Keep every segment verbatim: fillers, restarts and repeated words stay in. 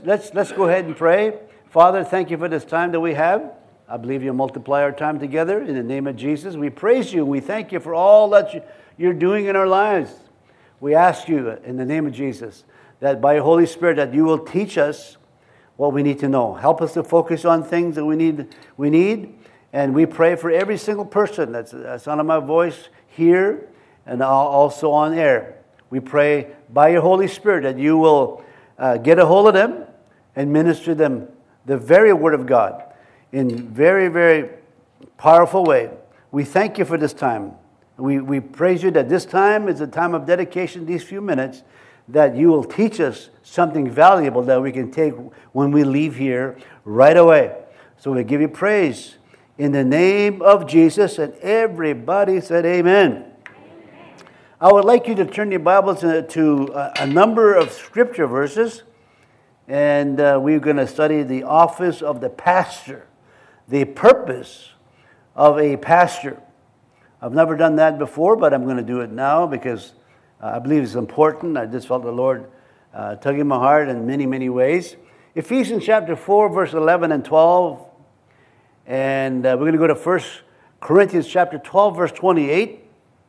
let's let's go ahead and pray. Father, thank you for this time that we have. I believe you'll multiply our time together in the name of Jesus. We praise you. We thank you for all that you, you're doing in our lives. We ask you in the name of Jesus that by your Holy Spirit that you will teach us what we need to know. Help us to focus on things that we need. We need, and we pray for every single person that's the sound of my voice here and also on air. We pray by your Holy Spirit that you will uh, get a hold of them and minister them the very Word of God in very, very powerful way. We thank you for this time. We, we praise you that this time is a time of dedication, these few minutes, that you will teach us something valuable that we can take when we leave here right away. So we give you praise in the name of Jesus, and everybody said amen. I would like you to turn your Bibles to a number of scripture verses, and uh, we're going to study the office of the pastor, the purpose of a pastor. I've never done that before, but I'm going to do it now because uh, I believe it's important. I just felt the Lord uh, tugging my heart in many, many ways. Ephesians chapter four, verse eleven and twelve, and uh, we're going to go to First Corinthians chapter twelve, verse twenty-eight.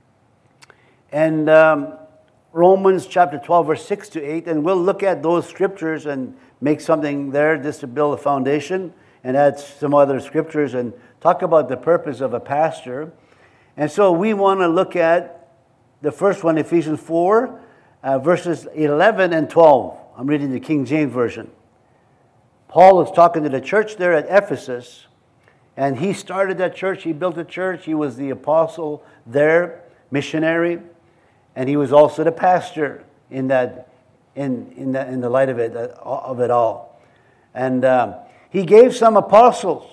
And um, Romans chapter twelve, verse six to eight. And we'll look at those scriptures and make something there just to build a foundation and add some other scriptures and talk about the purpose of a pastor. And so we want to look at the first one, Ephesians four, uh, verses eleven and twelve. I'm reading the King James Version. Paul is talking to the church there at Ephesus. And he started that church. He built a church. He was the apostle there, missionary. And he was also the pastor in that, in in the in the light of it of it all. And um, he gave some apostles,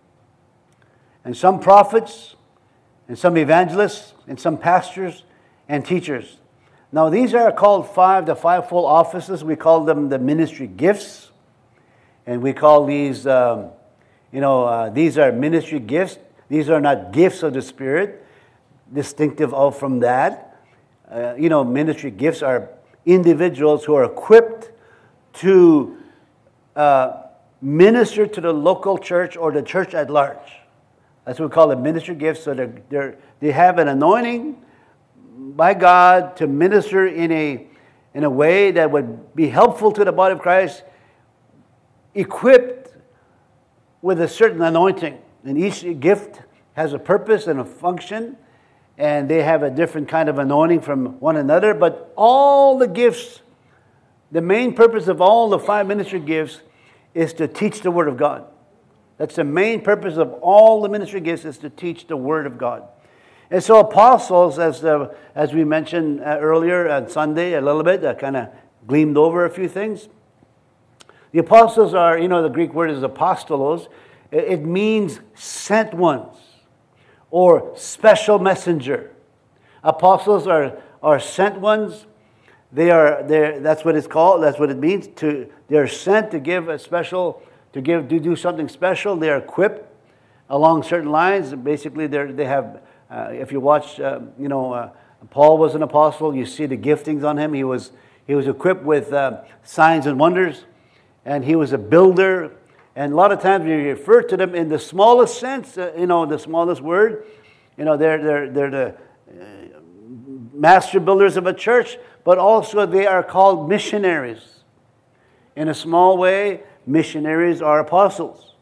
and some prophets, and some evangelists, and some pastors and teachers. Now these are called five the fivefold offices. We call them the ministry gifts, and we call these, um, you know, uh, these are ministry gifts. These are not gifts of the Spirit, distinctive of from that. Uh, you know, ministry gifts are individuals who are equipped to uh, minister to the local church or the church at large. That's what we call them, ministry gifts. So they're, they're, they have an anointing by God to minister in a in a way that would be helpful to the body of Christ, equipped with a certain anointing. And each gift has a purpose and a function. And they have a different kind of anointing from one another. But all the gifts, the main purpose of all the five ministry gifts is to teach the Word of God. That's the main purpose of all the ministry gifts, is to teach the Word of God. And so apostles, as the, as we mentioned uh, earlier on Sunday a little bit, I kind of gleamed over a few things. The apostles are, you know, the Greek word is apostolos. It, it means sent ones, or special messenger. Apostles are, are sent ones. They are they that's what it's called. That's what it means. To they're sent to give a special, to give to do something special. They are equipped along certain lines. Basically, they they have. Uh, if you watch, uh, you know, uh, Paul was an apostle. You see the giftings on him. He was he was equipped with uh, signs and wonders, and he was a builder. And a lot of times we refer to them in the smallest sense, uh, you know, the smallest word. You know, they're, they're, they're the uh, master builders of a church, but also they are called missionaries. In a small way, missionaries are apostles.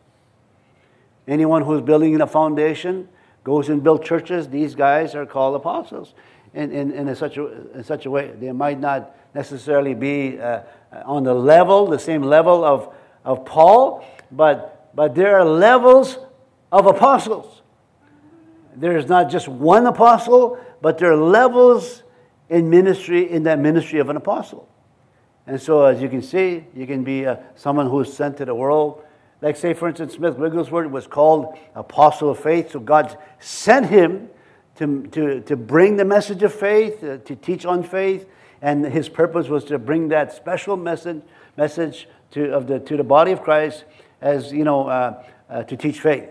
Anyone who's building a foundation goes and builds churches. These guys are called apostles in, in, in, a such a, in such a way. They might not necessarily be uh, on the level, the same level of, of Paul, But but there are levels of apostles. There's not just one apostle, but there are levels in ministry, in that ministry of an apostle. And so as you can see, you can be uh, someone who is sent to the world. Like say, for instance, Smith Wigglesworth was called apostle of faith. So God sent him to, to, to bring the message of faith, uh, to teach on faith. And his purpose was to bring that special message, message to, of the, to the body of Christ, as you know, uh, uh, to teach faith.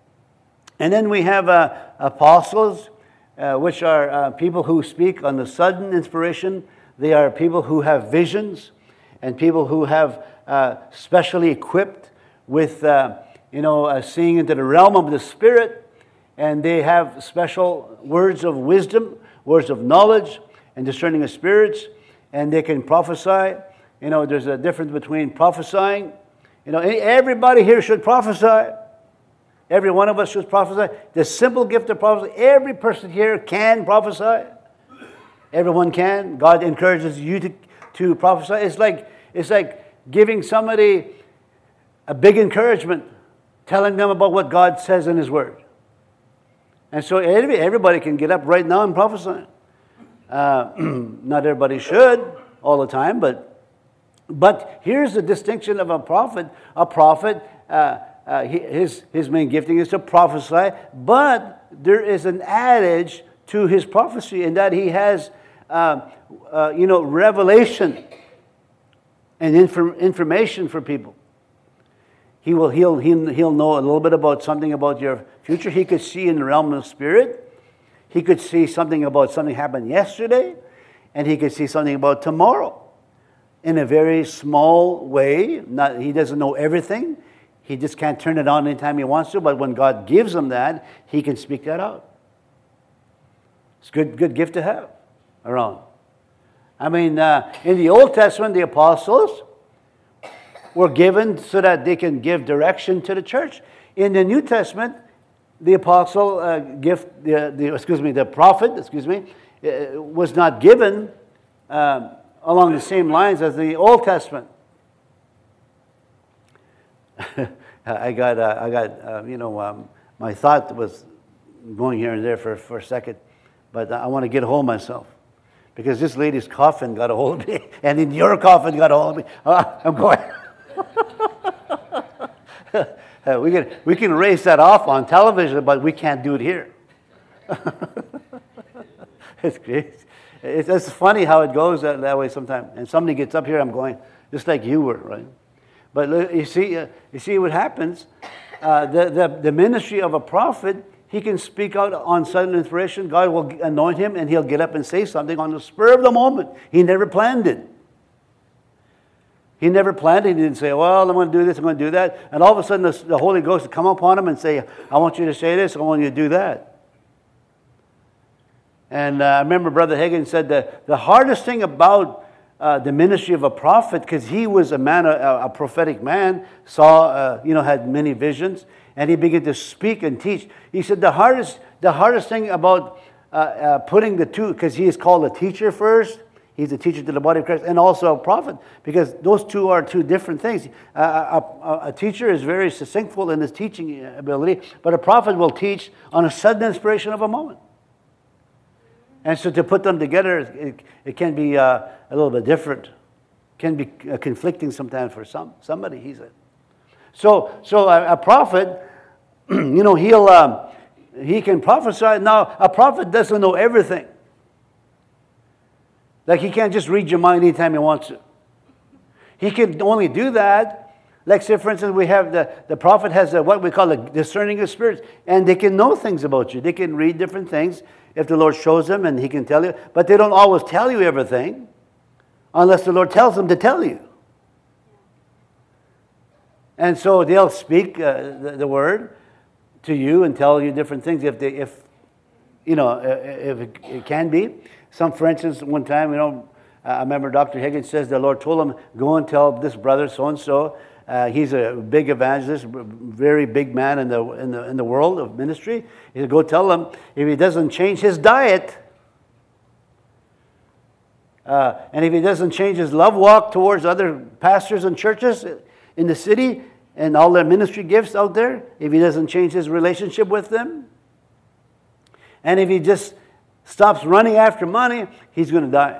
And then we have uh, apostles, uh, which are uh, people who speak on the sudden inspiration. They are people who have visions, and people who have uh, specially equipped with, uh, you know, uh, seeing into the realm of the Spirit, and they have special words of wisdom, words of knowledge, and discerning of spirits, and they can prophesy. You know, there's a difference between prophesying. You know, everybody here should prophesy. Every one of us should prophesy. The simple gift of prophecy, every person here can prophesy. Everyone can. God encourages you to, to prophesy. It's like, it's like giving somebody a big encouragement, telling them about what God says in His Word. And so every, everybody can get up right now and prophesy. Uh, not everybody should all the time, but, but here's the distinction of a prophet. A prophet, uh, Uh, his, his main gifting is to prophesy, but there is an adage to his prophecy in that he has, uh, uh, you know, revelation and infor- information for people. He will, he'll, he'll, he'll know a little bit about something about your future. He could see in the realm of the Spirit. He could see something about something happened yesterday, and he could see something about tomorrow in a very small way. Not, he doesn't know everything. He just can't turn it on anytime he wants to, but when God gives him that, he can speak that out. It's a good, good gift to have around. I mean, uh, in the Old Testament, the apostles were given so that they can give direction to the church. In the New Testament, the apostle uh, gift, the, the, excuse me, the prophet, excuse me, uh, was not given uh, along the same lines as the Old Testament. I got, uh, I got, uh, you know, um, my thought was going here and there for, for a second, but I want to get hold of myself because this lady's coffin got a hold of me, and then your coffin got a hold of me. Uh, I'm going. uh, we can we can raise that off on television, but we can't do it here. It's crazy. It's, it's funny how it goes that, that way sometimes. And somebody gets up here, I'm going just like you were, right? But you see, uh, you see what happens. Uh, the, the, the ministry of a prophet, he can speak out on sudden inspiration. God will anoint him, and he'll get up and say something on the spur of the moment. He never planned it. He never planned it. He didn't say, well, I'm going to do this, I'm going to do that. And all of a sudden, the, the Holy Ghost will come upon him and say, I want you to say this, I want you to do that. And uh, I remember Brother Hagin said that the hardest thing about Uh, the ministry of a prophet, because he was a man, a, a prophetic man, saw, uh, you know, had many visions, and he began to speak and teach. He said the hardest, the hardest thing about uh, uh, putting the two, because he is called a teacher first, he's a teacher to the body of Christ, and also a prophet, because those two are two different things. Uh, a, a, a teacher is very succinctful in his teaching ability, but a prophet will teach on a sudden inspiration of a moment. And so to put them together, it, it can be uh, a little bit different. Can be uh, conflicting sometimes for some somebody, he said. So so a, a prophet, you know, he'll um, he can prophesy. Now, a prophet doesn't know everything. Like he can't just read your mind anytime he wants to. He can only do that. Like say, for instance, we have the, the prophet has a, what we call a discerning of spirits, and they can know things about you. They can read different things if the Lord shows them, and he can tell you. But they don't always tell you everything unless the Lord tells them to tell you. And so they'll speak uh, the, the word to you and tell you different things if they, if you know, if it, it can be. Some, for instance, one time, you know, I remember Doctor Higgins says the Lord told him, go and tell this brother so and so. Uh, he's a big evangelist, very big man in the in the in the world of ministry. He said, go tell him if he doesn't change his diet, uh, and if he doesn't change his love walk towards other pastors and churches in the city and all their ministry gifts out there, if he doesn't change his relationship with them, and if he just stops running after money, he's going to die.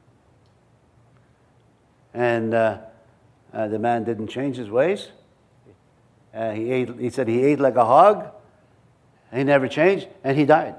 And uh, uh, the man didn't change his ways. Uh, he ate. He said he ate like a hog. He never changed, and he died.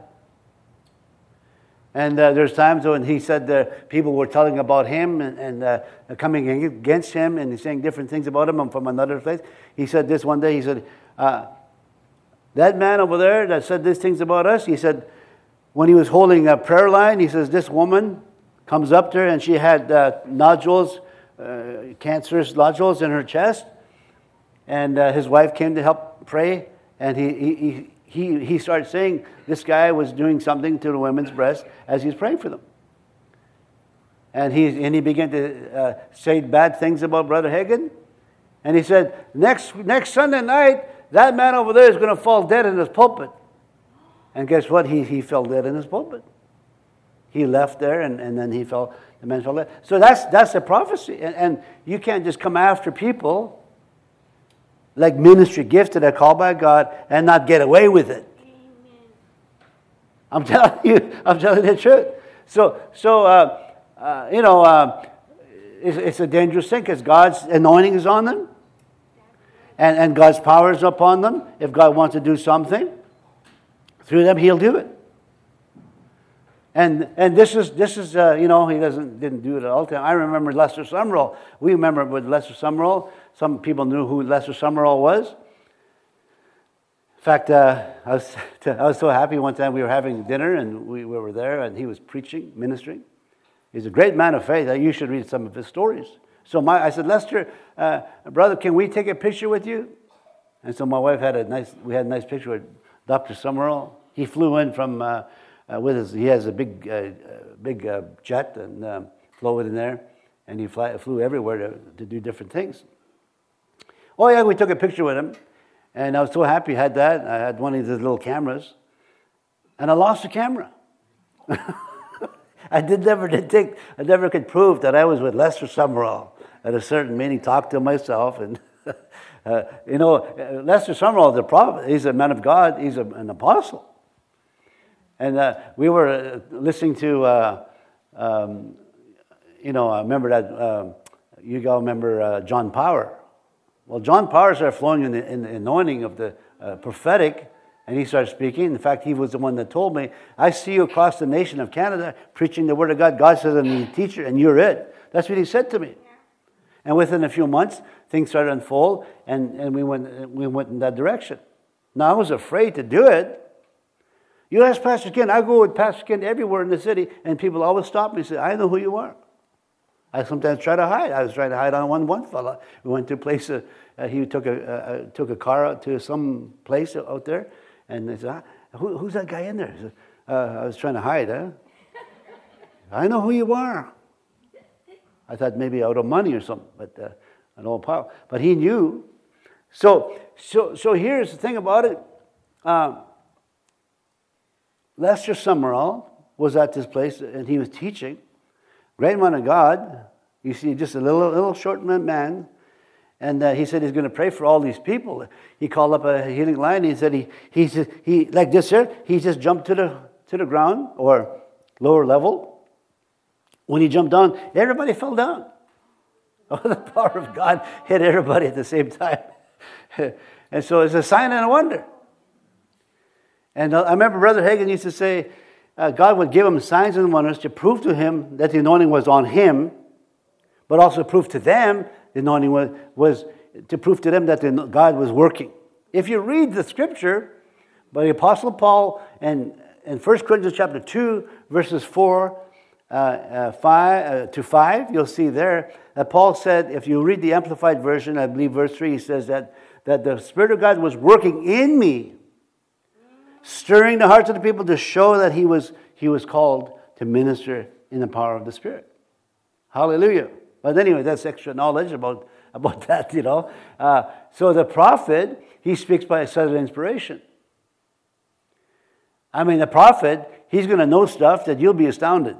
And uh, there's times when he said that people were telling about him and, and uh, coming against him and saying different things about him from another place. He said this one day. He said, uh, that man over there that said these things about us, he said, when he was holding a prayer line, he says, this woman comes up to her and she had uh, nodules uh, cancerous nodules in her chest. And uh, his wife came to help pray. And he, he, he, he started saying this guy was doing something to the women's breast as he's praying for them. And he, and he began to uh, say bad things about Brother Hagin. And he said, next, next Sunday night, that man over there is going to fall dead in his pulpit. And guess what? He, he fell dead in his pulpit. He left there, and, and then he fell, the man fell dead. So that's, that's a prophecy. And, and you can't just come after people like ministry gifts that are called by God and not get away with it. Amen. I'm telling you, I'm telling you the truth. So, so uh, uh, you know, uh, it's, it's a dangerous thing because God's anointing is on them. And, and God's power is upon them. If God wants to do something through them, He'll do it. And and this is this is uh, you know, he doesn't didn't do it all the time. I remember Lester Sumrall. We remember with Lester Sumrall. Some people knew who Lester Sumrall was. In fact, uh, I was I was so happy one time we were having dinner and we, we were there and he was preaching, ministering. He's a great man of faith. You should read some of his stories. So my, I said, Lester, uh, brother, can we take a picture with you? And so my wife had a nice, we had a nice picture with Doctor Sumrall. He flew in from, uh, uh, with his, he has a big, uh, big uh, jet and um, flew in there. And he fly, flew everywhere to, to do different things. Oh yeah, we took a picture with him. And I was so happy I had that. I had one of these little cameras. And I lost the camera. I did never did think, I never could prove that I was with Lester Sumrall at a certain meeting, talked to him myself, and uh, you know, Lester Sumrall is a prophet. He's a man of God. He's a, an apostle. And uh, we were uh, listening to, uh, um, you know, I remember that uh, you all remember uh, John Power. Well, John Power started flowing in the, in the anointing of the uh, prophetic. And he started speaking. In fact, he was the one that told me, I see you across the nation of Canada preaching the Word of God. God says, I'm the teacher, and you're it. That's what he said to me. Yeah. And within a few months, things started to unfold, and, and we went we went in that direction. Now, I was afraid to do it. You ask Pastor Ken, I go with Pastor Ken everywhere in the city, and people always stop me and say, I know who you are. I sometimes try to hide. I was trying to hide on one one fella. We went to a place, uh, uh, he took a, uh, took a car out to some place out there, and they said, Who, who's that guy in there? Said, uh, I was trying to hide, huh? I know who you are. I thought maybe out of money or something, but uh, an old pile. But he knew. So, so, so here's the thing about it. Uh, Lester Sumrall was at this place, and he was teaching. Great man of God. You see, just a little, little short man. And uh, he said he's going to pray for all these people. He called up a healing line. He said he he just, he like this here. He just jumped to the to the ground or lower level. When he jumped down, everybody fell down. Oh, the power of God hit everybody at the same time. And so it's a sign and a wonder. And I remember Brother Hagin used to say, uh, God would give him signs and wonders to prove to him that the anointing was on him, but also prove to them the anointing was, was to prove to them that the, God was working. If you read the scripture by the Apostle Paul and in First Corinthians chapter two, verses four uh, uh, five, uh, to five, you'll see there that Paul said, if you read the Amplified Version, I believe verse three, he says that, that the Spirit of God was working in me, stirring the hearts of the people to show that he was, he was called to minister in the power of the Spirit. Hallelujah. But anyway, that's extra knowledge about, about that, you know. Uh, so the prophet, he speaks by a sudden inspiration. I mean, the prophet, he's going to know stuff that you'll be astounded.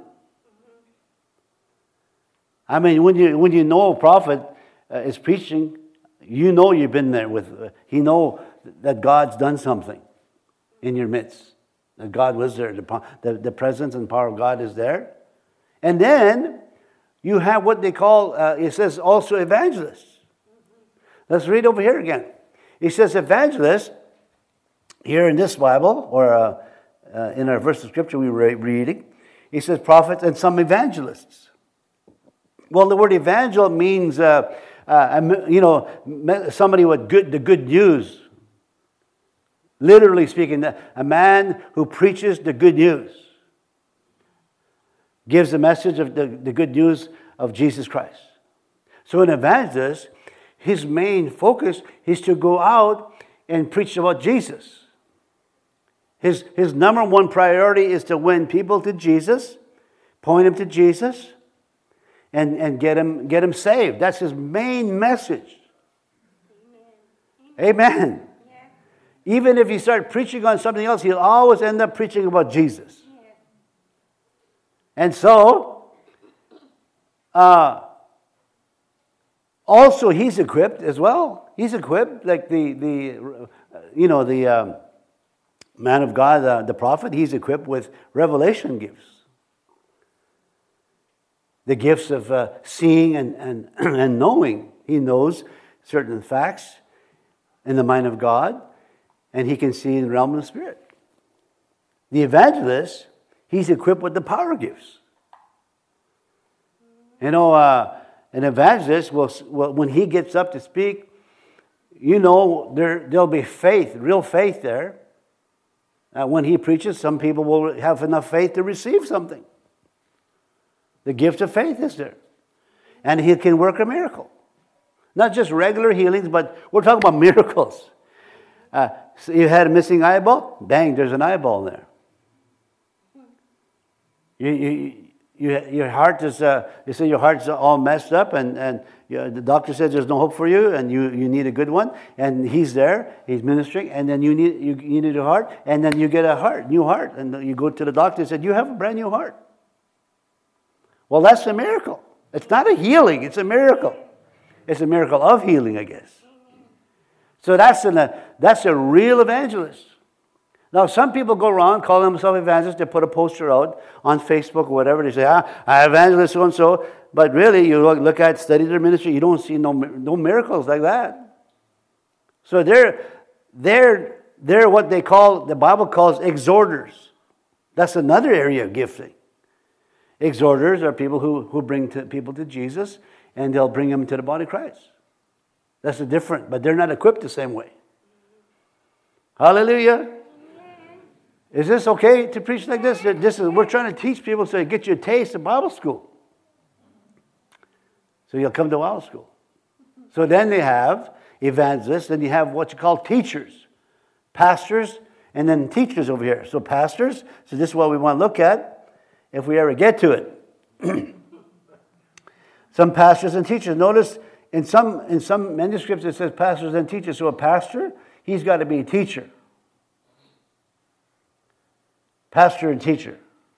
I mean, when you when you know a prophet uh, is preaching, you know you've been there with, uh, he know that God's done something in your midst. That God was there. The, the, the presence and power of God is there. And then you have what they call, uh, it says also evangelists. Let's read over here again. It says evangelists, here in this Bible, or uh, uh, in our verse of scripture we were reading, it says prophets and some evangelists. Well, the word evangel means, uh, uh, you know, somebody with good, the good news. Literally speaking, a man who preaches the good news. Gives the message of the, the good news of Jesus Christ. So an evangelist, his main focus is to go out and preach about Jesus. His, his number one priority is to win people to Jesus, point them to Jesus, and, and get him, get him saved. That's his main message. Amen. Amen. Yeah. Even if you start preaching on something else, he'll always end up preaching about Jesus. Yeah. And so, uh, also he's equipped as well. He's equipped, like the, the you know, the um, man of God, uh, the prophet, he's equipped with revelation gifts. The gifts of uh, seeing and, and, and knowing. He knows certain facts in the mind of God, and he can see in the realm of the Spirit. The evangelist, he's equipped with the power gifts. You know, uh, an evangelist, will, will, when he gets up to speak, you know, there, there'll be faith, real faith there. Uh, when he preaches, some people will have enough faith to receive something. The gift of faith is there. And he can work a miracle. Not just regular healings, but we're talking about miracles. Uh, so you had a missing eyeball? Bang, there's an eyeball there. You, you, you, your heart is, uh, you say your heart's all messed up, and, and you know, the doctor says there's no hope for you, and you, you need a good one, and he's there, he's ministering, and then you need, you, you need a heart, and then you get a heart, new heart, and you go to the doctor and said, you have a brand new heart. Well, that's a miracle. It's not a healing, it's a miracle. It's a miracle of healing, I guess. So that's, an, uh, that's a real evangelist. Now, some people go around, call themselves evangelists. They put a poster out on Facebook or whatever. They say, ah, I evangelist so-and-so. But really, you look, look at, study their ministry, you don't see no, no miracles like that. So they're, they're, they're what they call, the Bible calls exhorters. That's another area of gifting. Exhorters are people who, who bring to, people to Jesus, and they'll bring them to the body of Christ. That's a different, but they're not equipped the same way. Hallelujah. Is this okay to preach like this? This is, we're trying to teach people so they get you a taste of Bible school. So you'll come to Bible school. So then they have evangelists, then you have what you call teachers, pastors, and then teachers over here. So pastors, so this is what we want to look at if we ever get to it. Some pastors and teachers. Notice in some in some manuscripts it says pastors and teachers. So a pastor, he's got to be a teacher. Pastor and teacher.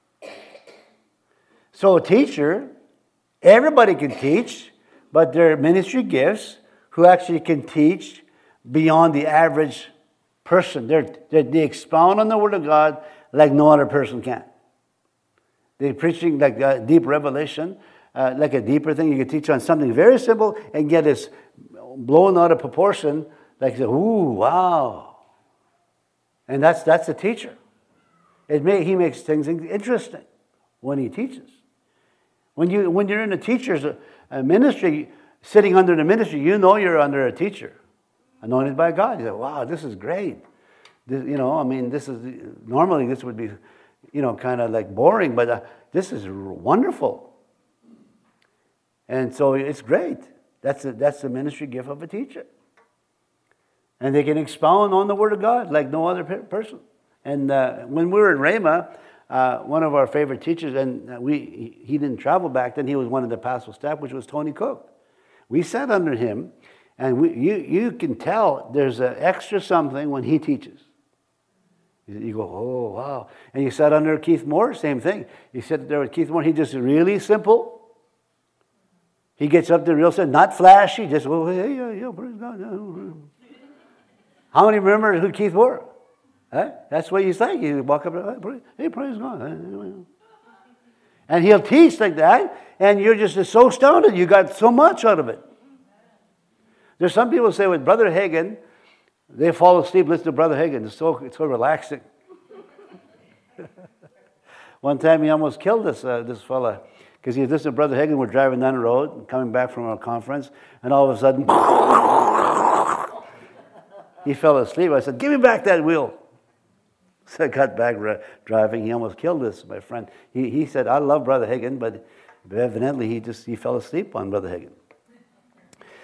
So a teacher, everybody can teach, but there are ministry gifts who actually can teach beyond the average person. They're, they're, they expound on the Word of God like no other person can. They're preaching like a deep revelation, uh, like a deeper thing. You can teach on something very simple and get this blown out of proportion, like, ooh, wow. And that's that's a teacher. It may, he makes things interesting when he teaches. When, you, when you're in a teacher's uh, ministry, sitting under the ministry, you know you're under a teacher, anointed by God. You say, wow, this is great. This, you know, I mean, this is, normally this would be, you know, kind of like boring, but uh, this is wonderful. And so it's great. That's, a, that's the ministry gift of a teacher. And they can expound on the Word of God like no other pe- person. And uh, when we were in Rhema, uh, one of our favorite teachers, and we he didn't travel back then, he was one of the pastoral staff, which was Tony Cook. We sat under him, and we, you, you can tell there's an extra something when he teaches. You go, oh, wow. And you sat under Keith Moore, same thing. You sat there with Keith Moore, he just really simple. He gets up there real simple, not flashy, just, oh, hey, yeah, yeah, praise God. How many remember who Keith Moore? Huh? That's what you say. You walk up and hey, praise God. And he'll teach like that, and you're just so astounded. You got so much out of it. There's some people say with Brother Hagin, they fall asleep listening to Brother Hagin. It's so, it's so relaxing. One time he almost killed this, uh, this fella because he was listening to Brother Hagin. We're driving down the road, coming back from our conference, and all of a sudden, he fell asleep. I said, give me back that wheel. So I got back driving. He almost killed us, my friend. He he said, I love Brother Hagin, but evidently he just he fell asleep on Brother Hagin.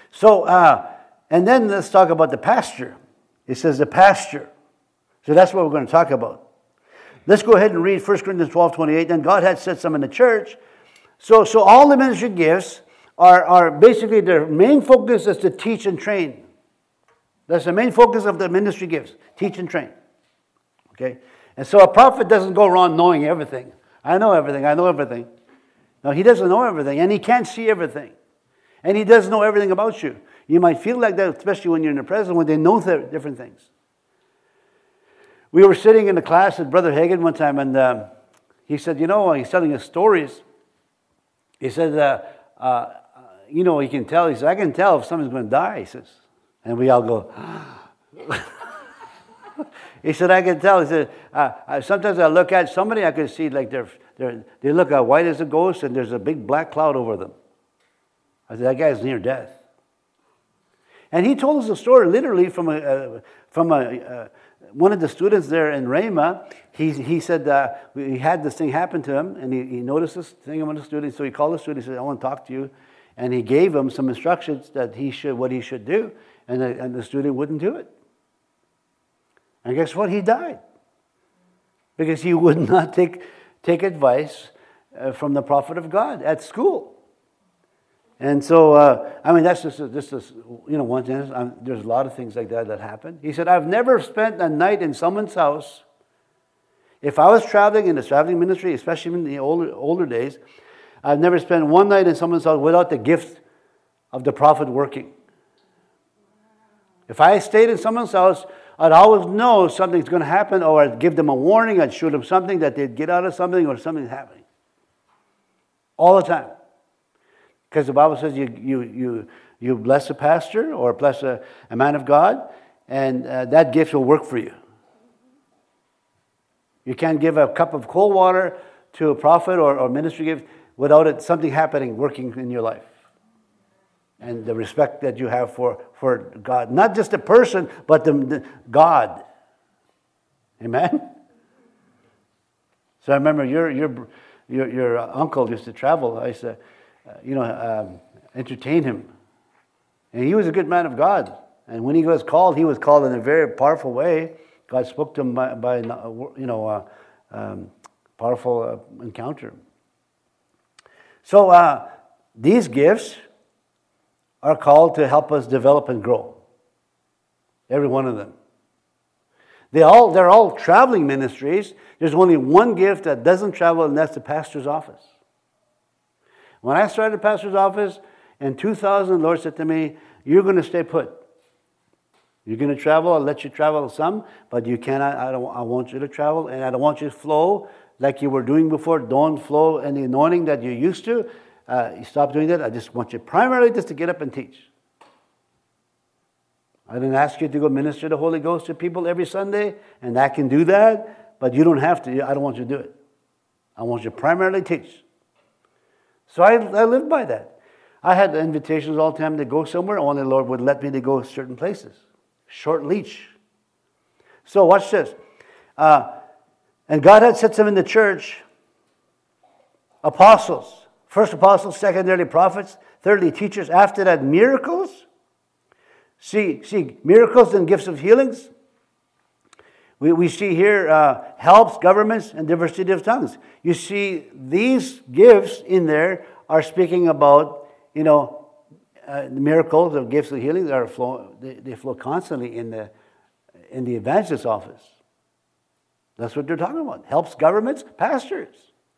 So, uh, and then let's talk about the pasture. It says the pasture. So that's what we're going to talk about. Let's go ahead and read First Corinthians twelve twenty-eight. Then God had set some in the church. So, so all the ministry gifts are, are basically their main focus is to teach and train. That's the main focus of the ministry gifts, teach and train. Okay? And so a prophet doesn't go around knowing everything. I know everything, I know everything. No, he doesn't know everything, and he can't see everything. And he doesn't know everything about you. You might feel like that, especially when you're in the presence, when they know th- different things. We were sitting in the class with Brother Hagin one time, and um, he said, you know, he's telling us stories. He said, uh, uh, you know, he can tell. He said, I can tell if someone's going to die, he says. And we all go, he said, I can tell. He said, uh, I, sometimes I look at somebody, I can see like they're, they're, they look as white as a ghost, and there's a big black cloud over them. I said, that guy's near death. And he told us a story literally from a, uh, from a, uh, one of the students there in Rhema. He, he said uh, he had this thing happen to him, and he, he noticed this thing among the students. So he called the student, he said, I want to talk to you. And he gave him some instructions that he should, what he should do. And the, and the student wouldn't do it. And guess what? He died. Because he would not take, take advice uh, from the prophet of God at school. And so, uh, I mean, that's just, just, just you know, one thing. Um, there's a lot of things like that that happen. He said, I've never spent a night in someone's house. If I was traveling in the traveling ministry, especially in the older, older days, I've never spent one night in someone's house without the gift of the prophet working. If I stayed in someone's house, I'd always know something's going to happen, or I'd give them a warning, I'd show them something that they'd get out of something, or something's happening. All the time. Because the Bible says you you you you bless a pastor or bless a, a man of God, and uh, that gift will work for you. You can't give a cup of cold water to a prophet or, or ministry gift without it something happening, working in your life. And the respect that you have for, for God. Not just the person, but the, the God. Amen? So I remember your your your, your uncle used to travel. I used to, uh, you know, um, entertain him. And he was a good man of God. And when he was called, he was called in a very powerful way. God spoke to him by, by you know, uh, um, powerful uh, encounter. So uh, these gifts are called to help us develop and grow. Every one of them. They all, they're all traveling ministries. There's only one gift that doesn't travel, and that's the pastor's office. When I started the pastor's office in two thousand, the Lord said to me, you're going to stay put. You're going to travel, I'll let you travel some, but you cannot, I don't, I want you to travel, and I don't want you to flow like you were doing before. Don't flow in the anointing that you used to. Uh, you stop doing that. I just want you primarily just to get up and teach. I didn't ask you to go minister the Holy Ghost to people every Sunday, and I can do that, but you don't have to. I don't want you to do it. I want you to primarily teach. So I, I lived by that. I had invitations all the time to go somewhere, only the Lord would let me to go certain places. Short leash. So watch this. Uh, and God had set some in the church, apostles. First apostles, secondarily prophets, thirdly teachers, after that miracles. See, see miracles and gifts of healings. We, we see here uh, helps, governments, and diversity of tongues. You see these gifts in there are speaking about, you know, uh, the miracles of gifts of healing are flow, they, they flow constantly in the in the evangelist's office. That's what they're talking about. Helps, governments, pastors.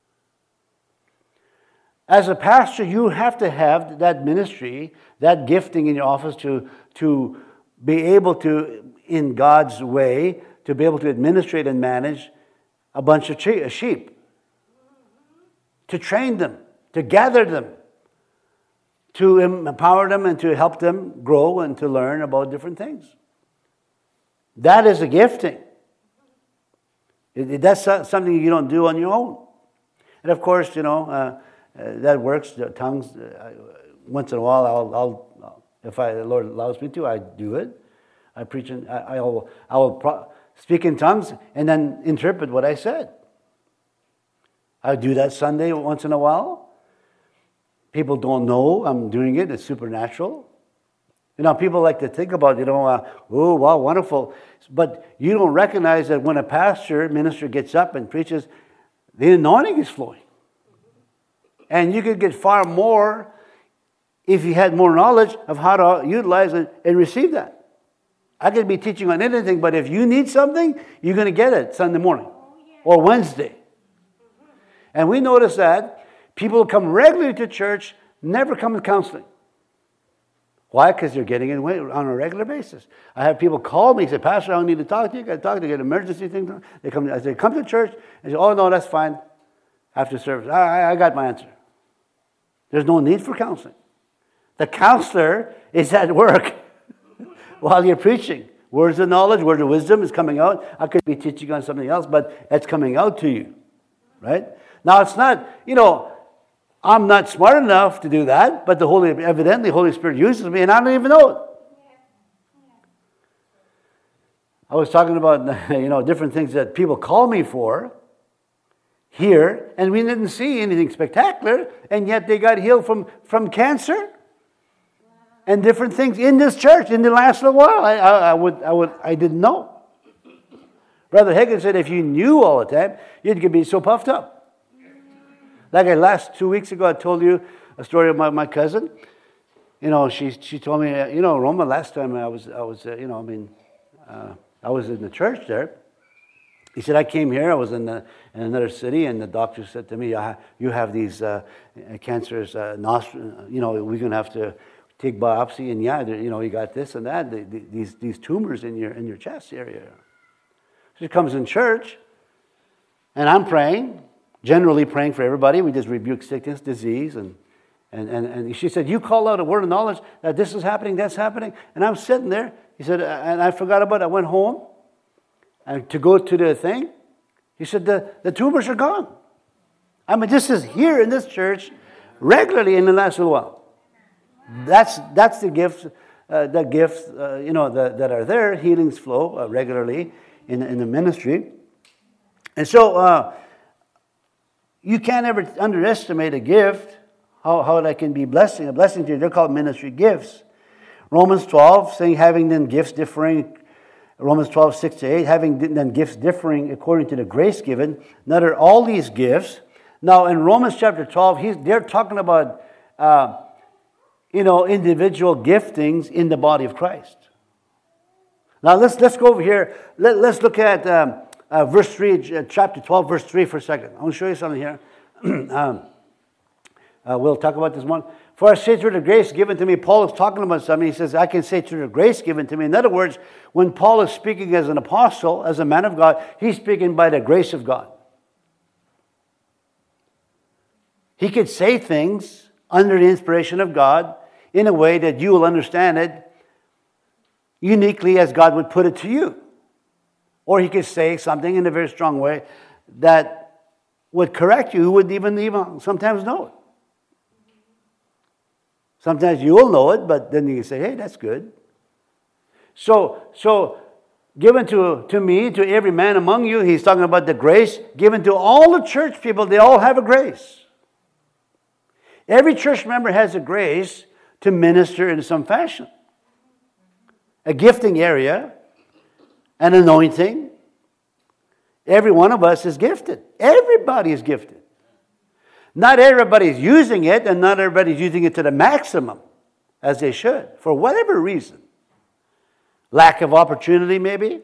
As a pastor, you have to have that ministry, that gifting in your office to, to be able to, in God's way, to be able to administrate and manage a bunch of sheep. To train them, to gather them, to empower them and to help them grow and to learn about different things. That is a gifting. It, it, that's something you don't do on your own. And of course, you know, uh, Uh, that works. The tongues, uh, once in a while, I'll, I'll, if I, the Lord allows me to, I do it. I preach, and I, I will, I will pro- speak in tongues and then interpret what I said. I do that Sunday once in a while. People don't know I'm doing it. It's supernatural. You know, people like to think about, you know, uh, oh, wow, wonderful. But you don't recognize that when a pastor, minister gets up and preaches, the anointing is flowing. And you could get far more if you had more knowledge of how to utilize it and receive that. I could be teaching on anything, but if you need something, you're going to get it Sunday morning or Wednesday. And we notice that people come regularly to church, never come to counseling. Why? Because they're getting it on a regular basis. I have people call me and say, Pastor, I don't need to talk to you. I got to talk to you. Get an emergency thing. They come, I say, come to church. And say, oh, no, that's fine. After service, I, I got my answer. There's no need for counseling. The counselor is at work while you're preaching. Words of knowledge, words of wisdom is coming out. I could be teaching on something else, but it's coming out to you. Right? Now, it's not, you know, I'm not smart enough to do that, but the Holy, evidently, the Holy Spirit uses me, and I don't even know it. I was talking about, you know, different things that people call me for here, and we didn't see anything spectacular, and yet they got healed from, from cancer and different things in this church in the last little while. I, I, I would, I would, I didn't know. Brother Higgins said, if you knew all the time, you'd be so puffed up. Like I last two weeks ago, I told you a story of my, my cousin. You know, she she told me, uh, you know, Roma, last time I was, I was, uh, you know, I mean, uh, I was in the church there. He said, I came here, I was in, the, in another city, and the doctor said to me, you have these uh, cancerous uh, nostrils, you know, we're going to have to take biopsy, and yeah, you know, you got this and that, the, the, these these tumors in your in your chest area. She comes in church, and I'm praying. Generally praying for everybody. We just rebuke sickness, disease, and, and, and, and she said, you call out a word of knowledge that this is happening, that's happening. And I'm sitting there. He said, and I forgot about it. I went home and to go to the thing. He said, the, the tumors are gone. I mean, this is here in this church regularly in the last little while. That's that's the gifts, uh, the gifts, uh, you know, the, that are there. Healings flow uh, regularly in, in the ministry. And so, uh, you can't ever underestimate a gift, how, how that can be blessing, a blessing to you. They're called ministry gifts. Romans twelve, saying having then gifts differing, Romans twelve, six to eight, having then gifts differing according to the grace given. Now there are all these gifts. Now in Romans chapter twelve, he's, they're talking about, uh, you know, individual giftings in the body of Christ. Now let's let's go over here. Let, let's look at Um, Uh, verse three, uh, chapter twelve, verse three for a second. I want to show you something here. um, uh, we'll talk about this one. For I say through the grace given to me, Paul is talking about something. He says, I can say through the grace given to me. In other words, when Paul is speaking as an apostle, as a man of God, he's speaking by the grace of God. He could say things under the inspiration of God in a way that you will understand it uniquely as God would put it to you. Or he could say something in a very strong way that would correct you, who wouldn't even, even sometimes know it. Sometimes you will know it, but then you can say, hey, that's good. So, so given to, to me, to every man among you, he's talking about the grace given to all the church people. They all have a grace. Every church member has a grace to minister in some fashion. A gifting area, an anointing. Every one of us is gifted. Everybody is gifted. Not everybody's using it, and not everybody's using it to the maximum, as they should, for whatever reason. Lack of opportunity, maybe.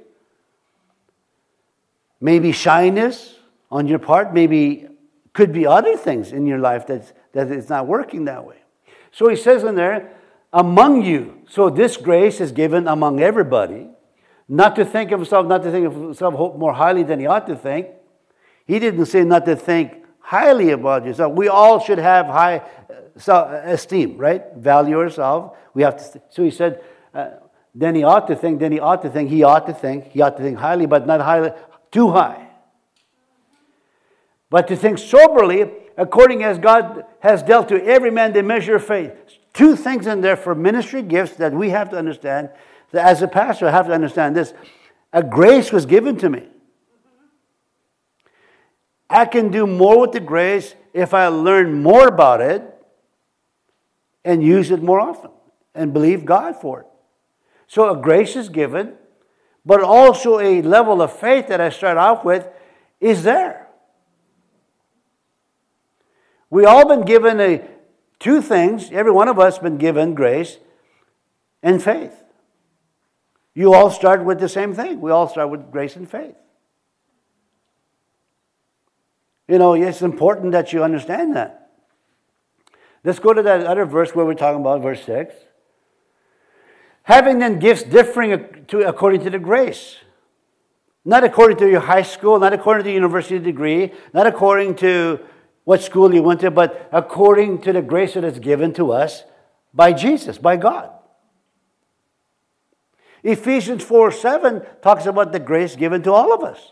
Maybe shyness on your part. Maybe could be other things in your life that's, that it's not working that way. So he says in there, among you. So this grace is given among everybody. Not to think of himself, not to think of himself more highly than he ought to think. He didn't say not to think highly about yourself. We all should have high esteem, right? Value ourselves. We have to. So he said, uh, then he ought to think. Then he ought to think. He ought to think. He ought to think highly, but not highly, too high. But to think soberly, according as God has dealt to every man the measure of faith. Two things in there for ministry gifts that we have to understand. That as a pastor, I have to understand this. A grace was given to me. I can do more with the grace if I learn more about it and use it more often. and believe God for it. So a grace is given, but also a level of faith that I start out with is there. We all been given a two things. Every one of us been given grace and faith. You all start with the same thing. We all start with grace and faith. You know, it's important that you understand that. Let's go to that other verse where we're talking about, verse six. Having then gifts differing to, according to the grace. Not according to your high school, not according to your university degree, not according to what school you went to, but according to the grace that is given to us by Jesus, by God. Ephesians four seven talks about the grace given to all of us.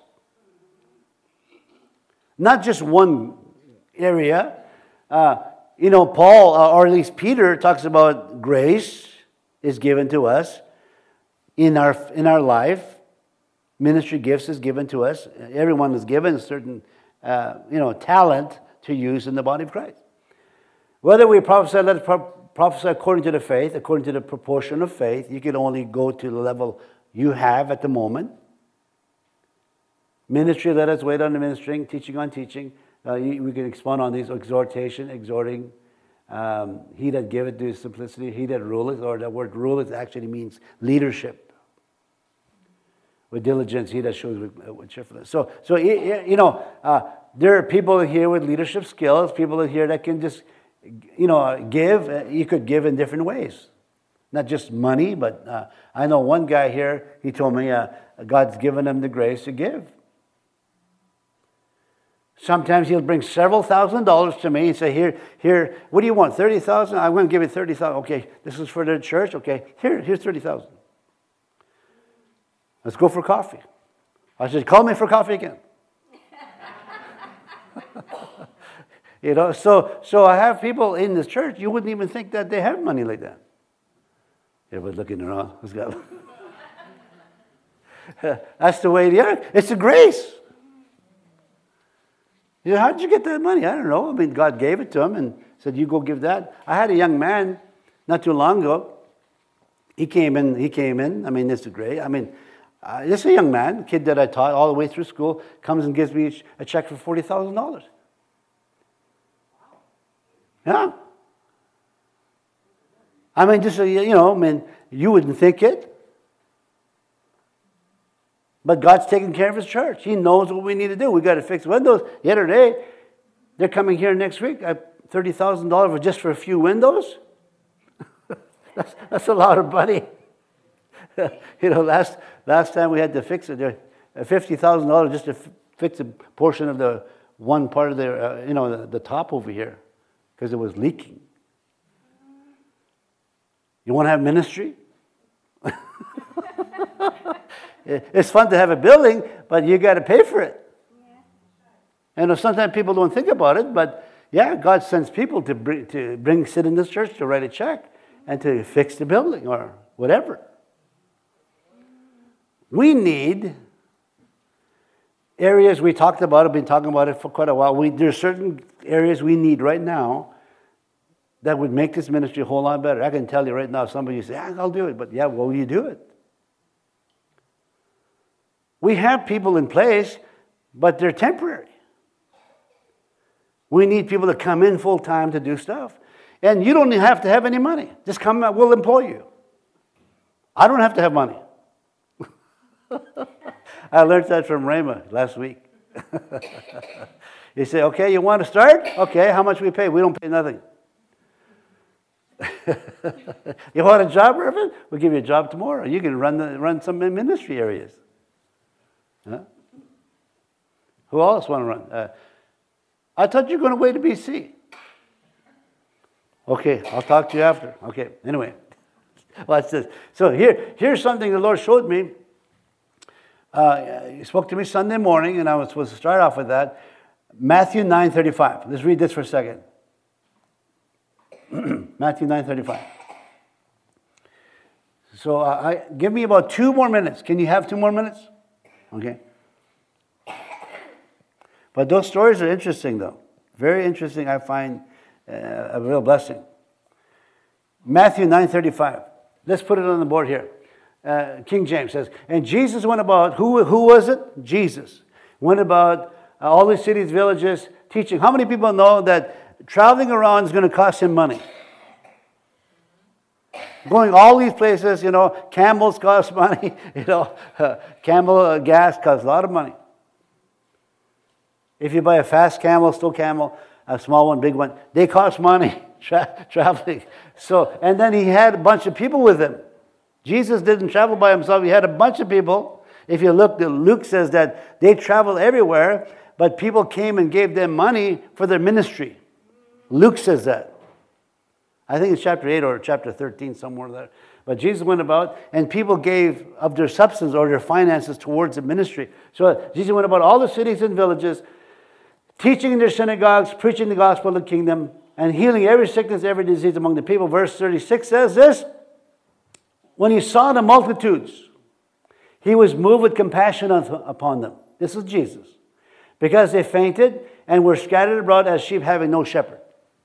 Not just one area. Uh, you know, Paul, uh, or at least Peter, talks about grace is given to us in our in our life. Ministry gifts is given to us. Everyone is given a certain, uh, you know, talent to use in the body of Christ. Whether we prophesy, let us pro- prophesy according to the faith, according to the proportion of faith. You can only go to the level you have at the moment. Ministry, let us wait on the ministering. Teaching on teaching. Uh, we can expound on these. Exhortation, exhorting. Um, he that giveth to simplicity, he that ruleth, or the word ruleth actually means leadership. With diligence, he that shows with, with cheerfulness. So, so you know, uh, there are people here with leadership skills, people here that can just, you know, give. You could give in different ways. Not just money, but uh, I know one guy here, he told me uh, God's given him the grace to give. Sometimes he'll bring several thousand dollars to me and say, here, here, what do you want, thirty thousand dollars? I'm going to give you thirty thousand dollars. Okay, this is for the church. Okay, here, here's thirty thousand dollars. Let's go for coffee. I said, call me for coffee again. You know, so so I have people in this church, you wouldn't even think that they have money like that. Everybody's looking around. Who's got That's the way they are. It's a grace. You know, how did you get that money? I don't know. I mean, God gave it to him and said, you go give that. I had a young man not too long ago. He came in. He came in. I mean, this is great. I mean, uh, this is a young man, kid that I taught all the way through school, comes and gives me a check for forty thousand dollars. Yeah. I mean, just, you know, I mean, you wouldn't think it. But God's taking care of his church. He knows what we need to do. We got to fix windows. The other day, they're coming here next week. I thirty thousand dollars just for a few windows. that's, that's a lot of money. You know, last last time we had to fix it, there fifty thousand dollars just to f- fix a portion of the one part of the, uh, you know, the, the top over here because it was leaking. You want to have ministry? It's fun to have a building, but you got to pay for it. Yeah. And sometimes people don't think about it, but yeah, God sends people to bring, to bring sit in this church to write a check and to fix the building or whatever. We need areas we talked about. I've been talking about it for quite a while. We, there are certain areas we need right now that would make this ministry a whole lot better. I can tell you right now, somebody say, ah, I'll do it. But yeah, will you do it? We have people in place, but they're temporary. We need people to come in full time to do stuff. And you don't have to have any money. Just come, we'll employ you. I don't have to have money. I learned that from Rhema last week. He said, okay, you want to start? Okay, how much we pay? We don't pay nothing. You want a job, Irvin? We'll give you a job tomorrow. You can run the, run some ministry areas. Huh? Who else want to run? Uh, I thought you were going to wait to B C. Okay, I'll talk to you after. Okay, anyway. Watch this. So here, here's something the Lord showed me. Uh, he spoke to me Sunday morning, and I was supposed to start off with that. Matthew nine thirty-five. Let's read this for a second. Matthew nine thirty-five. So uh, I give me about two more minutes. Can you have two more minutes? Okay. But those stories are interesting, though. Very interesting. I find uh, a real blessing. Matthew nine thirty-five. Let's put it on the board here. Uh, King James says, and Jesus went about, who, who was it? Jesus. Went about uh, all the cities, villages, teaching. How many people know that traveling around is going to cost him money? Going all these places, you know, camels cost money. You know, uh, camel uh, gas costs a lot of money. If you buy a fast camel, slow camel, a small one, big one, they cost money tra- traveling. So, and then he had a bunch of people with him. Jesus didn't travel by himself. He had a bunch of people. If you look, Luke says that they traveled everywhere, but people came and gave them money for their ministry. Luke says that. I think it's chapter eight or chapter thirteen, somewhere there. But Jesus went about, and people gave of their substance or their finances towards the ministry. So Jesus went about all the cities and villages, teaching in their synagogues, preaching the gospel of the kingdom, and healing every sickness, every disease among the people. Verse thirty-six says this, when he saw the multitudes, he was moved with compassion upon them. This is Jesus. Because they fainted and were scattered abroad as sheep having no shepherd.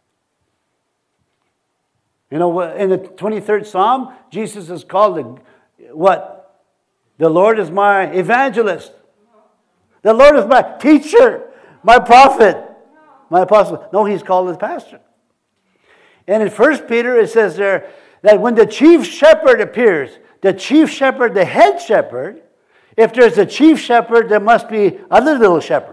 You know, in the twenty-third Psalm, Jesus is called the, what? The Lord is my evangelist. The Lord is my teacher, my prophet, my apostle. No, he's called his pastor. And in First Peter, it says there that when the chief shepherd appears, the chief shepherd, the head shepherd, if there's a chief shepherd, there must be other little shepherds.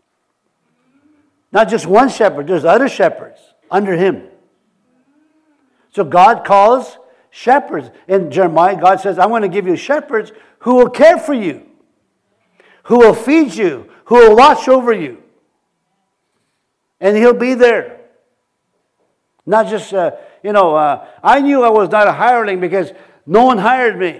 Not just one shepherd, there's other shepherds under him. So God calls shepherds. In Jeremiah, God says, I'm going to give you shepherds who will care for you, who will feed you, who will watch over you. And he'll be there. Not just, uh, you know, uh, I knew I was not a hireling because no one hired me.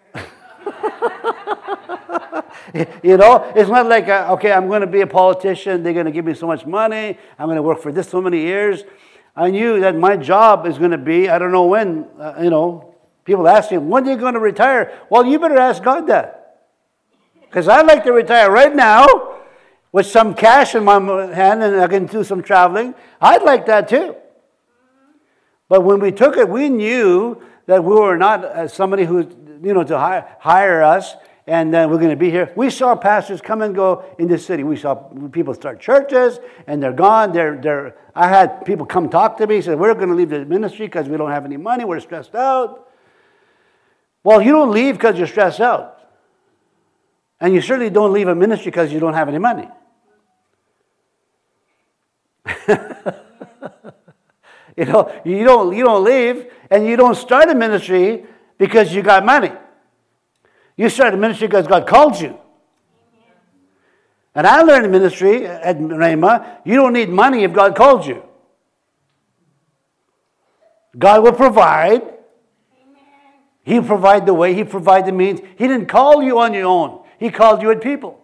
You know, it's not like, uh, okay, I'm going to be a politician. They're going to give me so much money. I'm going to work for this so many years. I knew that my job is going to be, I don't know when, uh, you know, people ask me, when are you going to retire? Well, you better ask God that. Because I'd like to retire right now with some cash in my hand and I can do some traveling. I'd like that too. But when we took it, we knew that we were not uh, somebody who, you know, to hire, hire us and then we're going to be here. We saw pastors come and go in this city. We saw people start churches and they're gone. They're, they're, I had people come talk to me, say, we're going to leave the ministry because we don't have any money. We're stressed out. Well, you don't leave because you're stressed out. And you certainly don't leave a ministry because you don't have any money. You know, you don't, you don't leave and you don't start a ministry because you got money. You start a ministry because God called you. And I learned in ministry at Rhema, you don't need money if God called you. God will provide. He'll provide the way. He provide the means. He didn't call you on your own. He called you at people.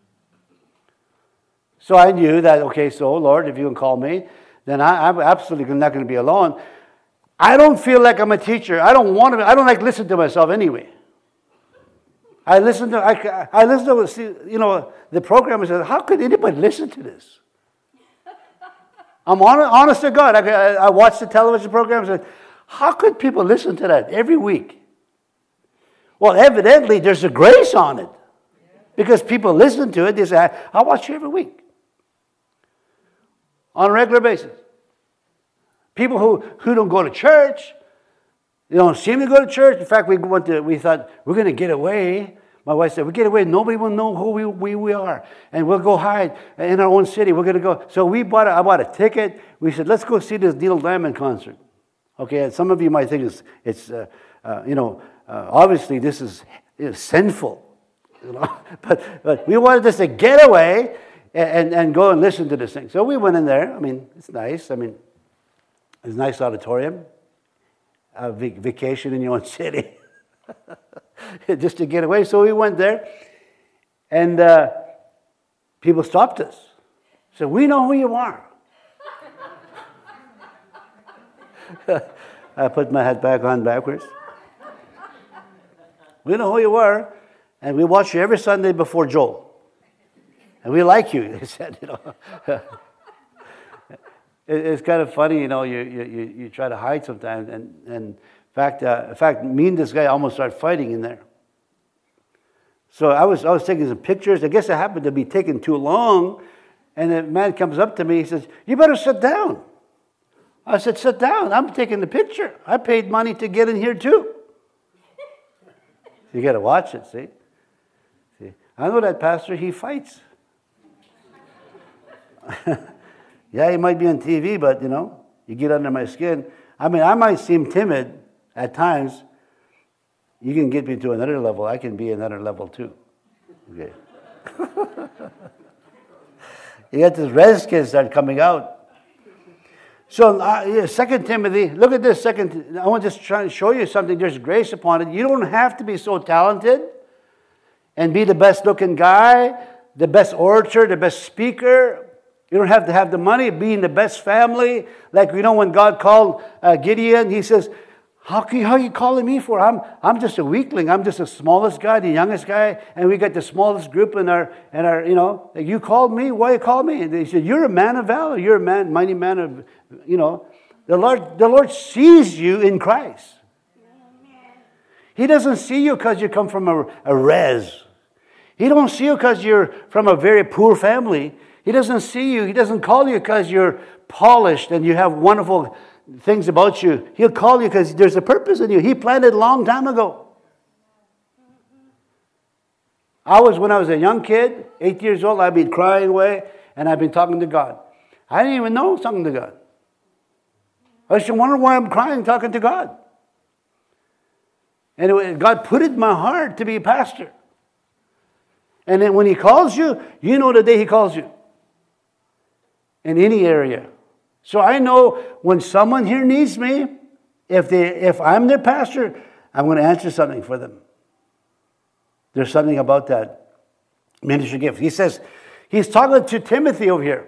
So I knew that, okay, so Lord, if you can call me, then I, I'm absolutely not going to be alone. I don't feel like I'm a teacher. I don't want to. I don't like to listen to myself anyway. I listen to. I, I listen to. See, you know, the program and says, how could anybody listen to this? I'm honest, honest to God. I, I, I watch the television program and say, how could people listen to that every week? Well, evidently there's a grace on it because people listen to it. They say, I, I watch you every week. On a regular basis. People who, who don't go to church, they don't seem to go to church. In fact, we went to, we thought, we're going to get away. My wife said, we get away, nobody will know who we, we, we are. And we'll go hide in our own city. We're going to go. So we bought, a, I bought a ticket. We said, let's go see this Neil Diamond concert. Okay, and some of you might think it's, it's uh, uh, you know, uh, obviously this is, is sinful. You know? but, but we wanted just to get away and, and go and listen to this thing. So we went in there. I mean, it's nice. I mean, it's a nice auditorium. A vacation in your own city. Just to get away. So we went there. And uh, people stopped us. Said, we know who you are. I put my hat back on backwards. We know who you are. And we watch you every Sunday before Joel. And we like you, they said, you know. it, it's kind of funny, you know. You you you, you try to hide sometimes, and and in fact, uh, in fact, me and this guy almost started fighting in there. So I was I was taking some pictures. I guess it happened to be taking too long, and the man comes up to me. He says, "You better sit down." I said, "Sit down. I'm taking the picture. I paid money to get in here too." You got to watch it. See, see. I know that pastor. He fights. Yeah, he might be on T V, but you know, you get under my skin. I mean, I might seem timid at times. You can get me to another level. I can be another level too. Okay. You got this res kids start coming out. So, uh, yeah, Second Timothy. Look at this. Second. I want to just try and show you something. There's grace upon it. You don't have to be so talented and be the best looking guy, the best orator, the best speaker. You don't have to have the money. Be in the best family. Like, you know, when God called uh, Gideon, he says, How can you, how are you calling me for? I'm I'm just a weakling. I'm just the smallest guy, the youngest guy, and we got the smallest group in our in our you know. Like, you called me. Why you called me? And they said, "You're a man of valor. You're a man, mighty man of you know." The Lord the Lord sees you in Christ. He doesn't see you because you come from a, a res. He don't see you because you're from a very poor family. He doesn't see you. He doesn't call you because you're polished and you have wonderful things about you. He'll call you because there's a purpose in you. He planned it a long time ago. I was, when I was a young kid, eight years old, I'd be crying away, and I'd been talking to God. I didn't even know I was talking to God. I used to wonder why I'm crying, talking to God. And it, God put it in my heart to be a pastor. And then when He calls you, you know the day He calls you. In any area. So I know when someone here needs me, if they, if I'm their pastor, I'm going to answer something for them. There's something about that ministry gift. He says, he's talking to Timothy over here.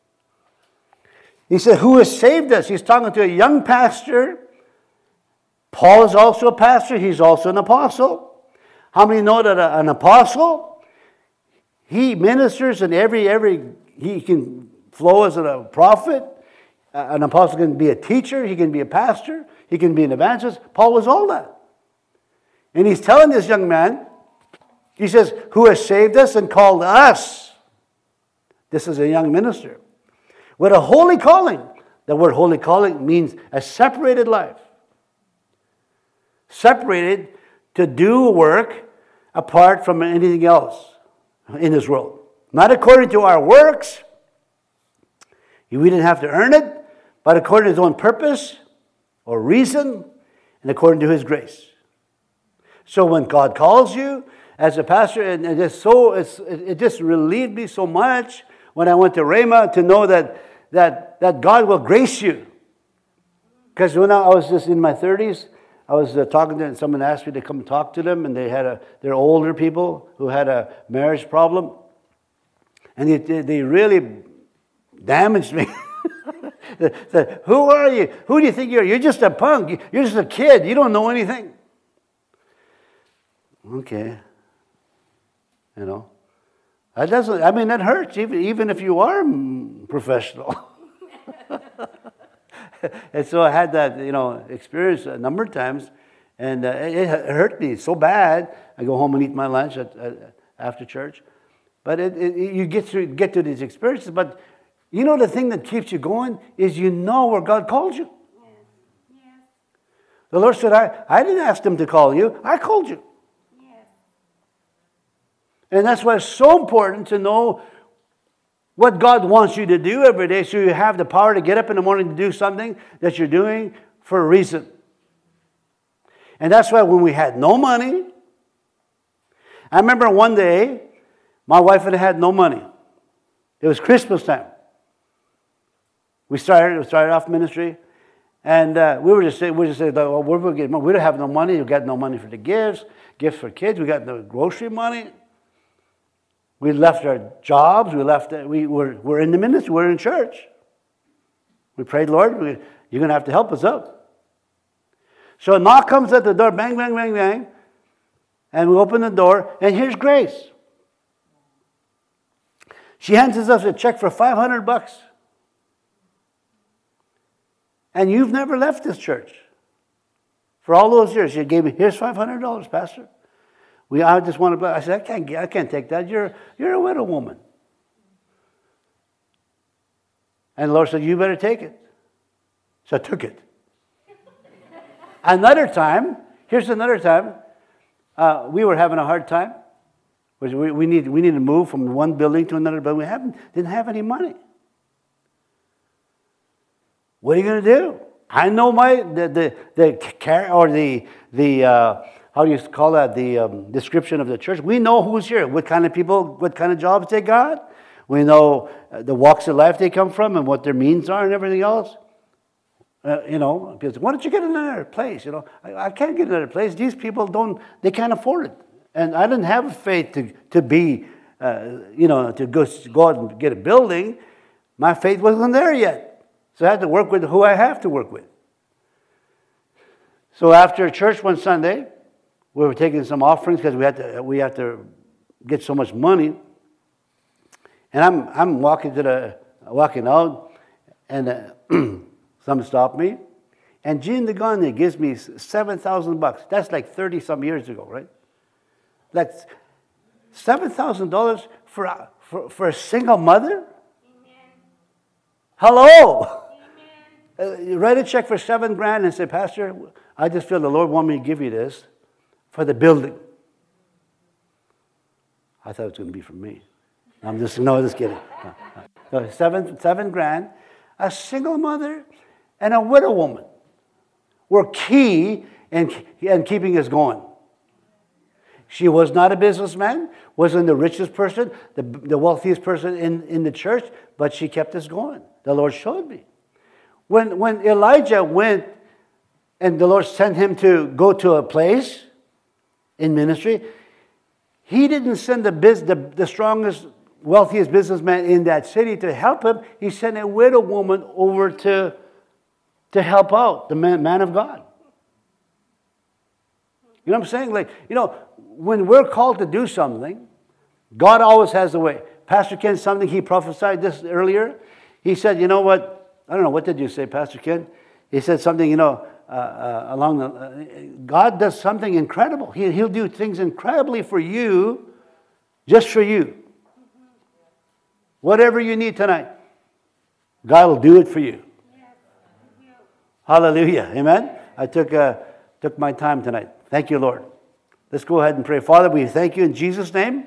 He said, who has saved us? He's talking to a young pastor. Paul is also a pastor. He's also an apostle. How many know that an apostle, he ministers in every, every, he can flow as a prophet. An apostle can be a teacher. He can be a pastor. He can be an evangelist. Paul was all that. And he's telling this young man, he says, who has saved us and called us. This is a young minister. With a holy calling. The word holy calling means a separated life. Separated to do work apart from anything else in this world. Not according to our works. We didn't have to earn it, but according to His own purpose or reason and according to His grace. So when God calls you as a pastor, and it's so it's, it just relieved me so much when I went to Rhema to know that that that God will grace you. Because when I was just in my thirties, I was uh, talking to them, and someone asked me to come talk to them, and they had a they're older people who had a marriage problem, and they they really damaged me. Said, who are you? Who do you think you are? You're just a punk. You're just a kid. You don't know anything. Okay. You know. That doesn't, I mean, that hurts, even, even if you are professional. And so I had that, you know, experience a number of times, and uh, it, it hurt me so bad. I go home and eat my lunch at, at, after church. But it, it, you get to, get to these experiences, but you know the thing that keeps you going is you know where God called you. Yes. Yes. The Lord said, I, I didn't ask Him to call you. I called you. Yes. And that's why it's so important to know what God wants you to do every day so you have the power to get up in the morning to do something that you're doing for a reason. And that's why when we had no money, I remember one day, my wife and I had no money. It was Christmas time. We started, we started off ministry, and uh, we were just saying, we were just saying, well, where we get money? We don't have no money. We got no money for the gifts, gifts for kids. We got no grocery money. We left our jobs. We left. We were we're in the ministry. We're in church. We prayed, Lord, we, you're going to have to help us out. So a knock comes at the door, bang, bang, bang, bang, and we open the door, and here's Grace. She hands us a check for five hundred bucks. And you've never left this church. For all those years, you gave me, here's five hundred dollars, Pastor. We, I just want to, I said, I can't, I can't take that. You're, you're a widow woman. And the Lord said, you better take it. So I took it. Another time, here's another time, uh, we were having a hard time. We, we, need, we needed to move from one building to another, but we haven't, didn't have any money. What are you going to do? I know my, the, the, the, or the, the, uh, how do you call that, the um, description of the church. We know who's here, what kind of people, what kind of jobs they got. We know uh, the walks of life they come from and what their means are and everything else. Uh, you know, people say, why don't you get another place? You know, I, I can't get another place. These people don't, they can't afford it. And I didn't have faith to, to be, uh, you know, to go, go out and get a building. My faith wasn't there yet. So I had to work with who I have to work with. So after church one Sunday, we were taking some offerings because we had to we had to get so much money. And I'm I'm walking to the walking out, and uh, some stopped me, and Gene the Gandhi gives me seven thousand bucks. That's like thirty some years ago, right? Like seven thousand dollars for a, for for a single mother. Amen. Hello. Amen. Uh, you write a check for seven grand and say, Pastor, I just feel the Lord want me to give you this for the building. I thought it was going to be from me. I'm just, no, just kidding. No, no. Seven, seven grand. A single mother and a widow woman were key in, in keeping us going. She was not a businessman, wasn't the richest person, the, the wealthiest person in, in the church, but she kept us going. The Lord showed me. When, when Elijah went and the Lord sent him to go to a place in ministry, he didn't send the, biz, the, the strongest, wealthiest businessman in that city to help him. He sent a widow woman over to, to help out the man, man of God. You know what I'm saying? Like, you know, when we're called to do something, God always has a way. Pastor Ken, something he prophesied this earlier. He said, you know what? I don't know, what did you say, Pastor Ken? He said something, you know, uh, uh, along the... Uh, God does something incredible. He, he'll do things incredibly for you, just for you. Whatever you need tonight, God will do it for you. Hallelujah. Amen? I took, uh, took my time tonight. Thank you, Lord. Let's go ahead and pray. Father, we thank you in Jesus' name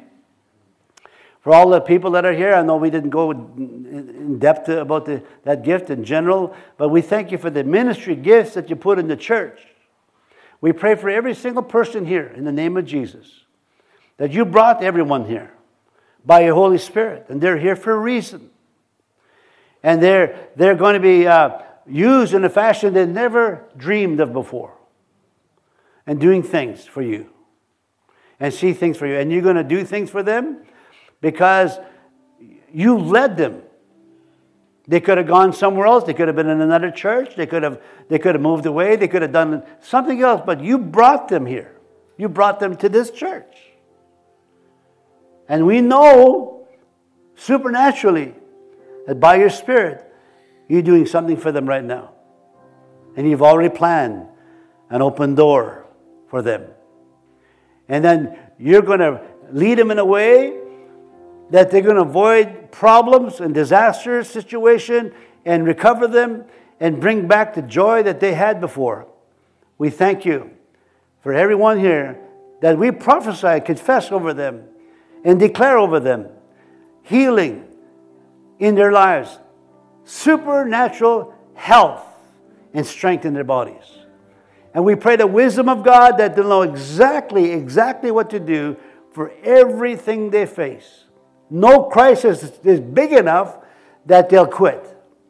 for all the people that are here. I know we didn't go in depth about the, that gift in general, but we thank you for the ministry gifts that you put in the church. We pray for every single person here in the name of Jesus, that you brought everyone here by your Holy Spirit, and they're here for a reason. And they're, they're going to be uh, used in a fashion they never dreamed of before, and doing things for you, and see things for you. And you're going to do things for them because you led them. They could have gone somewhere else. They could have been in another church. They could have, they could have moved away. They could have done something else. But you brought them here. You brought them to this church. And we know supernaturally that by your Spirit, you're doing something for them right now. And you've already planned an open door for them. And then you're going to lead them in a way that they're going to avoid problems and disaster situation and recover them and bring back the joy that they had before. We thank you for everyone here that we prophesy, confess over them, and declare over them healing in their lives, supernatural health and strength in their bodies. And we pray the wisdom of God that they'll know exactly, exactly what to do for everything they face. No crisis is big enough that they'll quit.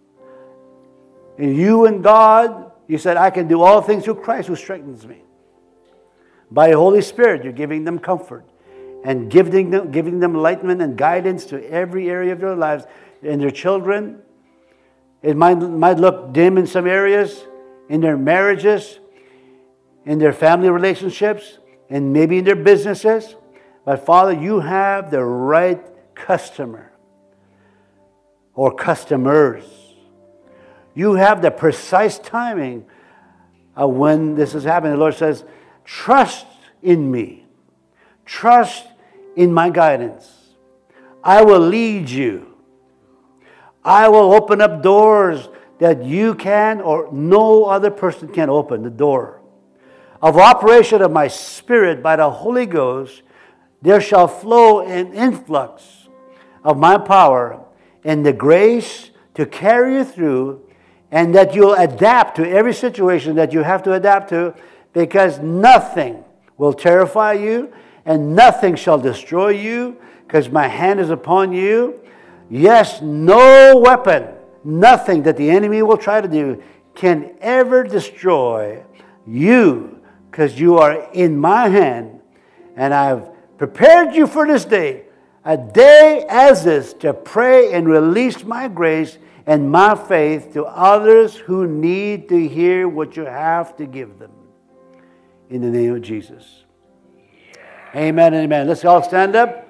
And you and God, you said, I can do all things through Christ who strengthens me. By the Holy Spirit, you're giving them comfort and giving them, giving them enlightenment and guidance to every area of their lives. And their children, it might, might look dim in some areas, in their marriages, in their family relationships, and maybe in their businesses. But Father, you have the right customer or customers. You have the precise timing of when this is happening. The Lord says, trust in me. Trust in my guidance. I will lead you. I will open up doors that you can or no other person can open. The door of operation of my Spirit by the Holy Ghost, there shall flow an influx of my power and the grace to carry you through, and that you'll adapt to every situation that you have to adapt to, because nothing will terrify you and nothing shall destroy you, because my hand is upon you. Yes, no weapon, nothing that the enemy will try to do can ever destroy you, because you are in my hand, and I've prepared you for this day, a day as this, to pray and release my grace and my faith to others who need to hear what you have to give them. In the name of Jesus. Amen and amen. Let's all stand up.